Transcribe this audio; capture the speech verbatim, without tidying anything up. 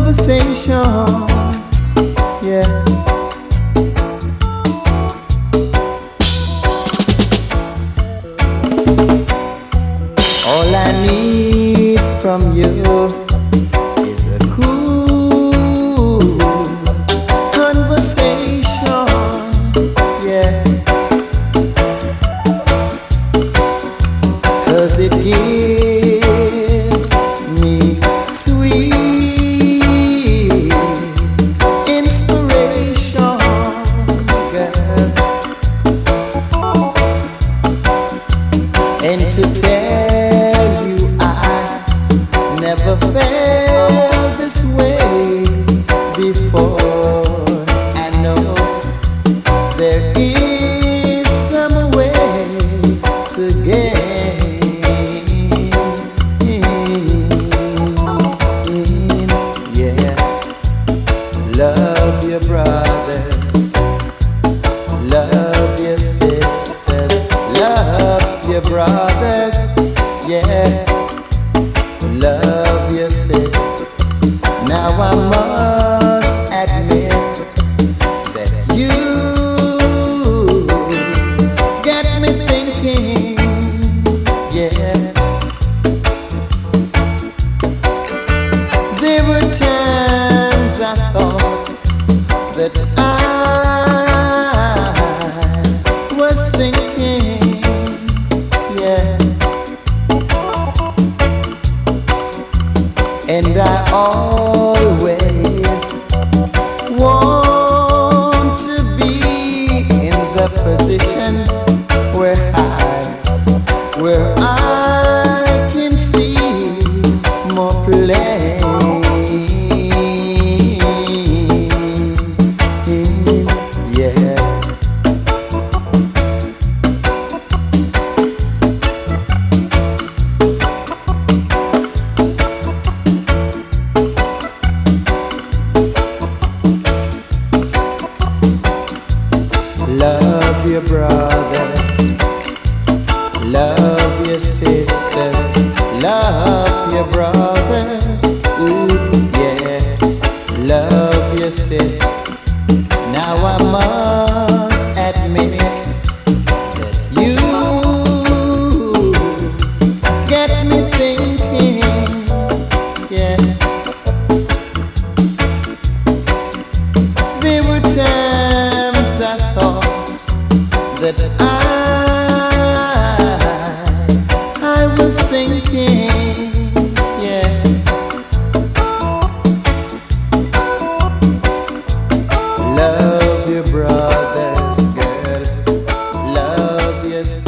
conversation. Yeah. All I need from you is a cool conversation. Yeah. 'Cause it gives me sweet inspiration, girl. And to tell you I never felt this way before. I know there is some way to gain. Yeah, love your brothers, love your sisters, love your brothers, yeah, love your sisters. Now I must admit that you get me thinking, yeah. There were times I thought that I was sinking, yeah. And I always want to be in the position where I, where I can see more plain. Yeah. Love your brothers, love your sisters, love your brothers, ooh, yeah, love your sisters. Now I must admit that you get me thinking, yeah. There were times I thought that I, I was sinking, yeah. Love your brothers, girl, love your sisters.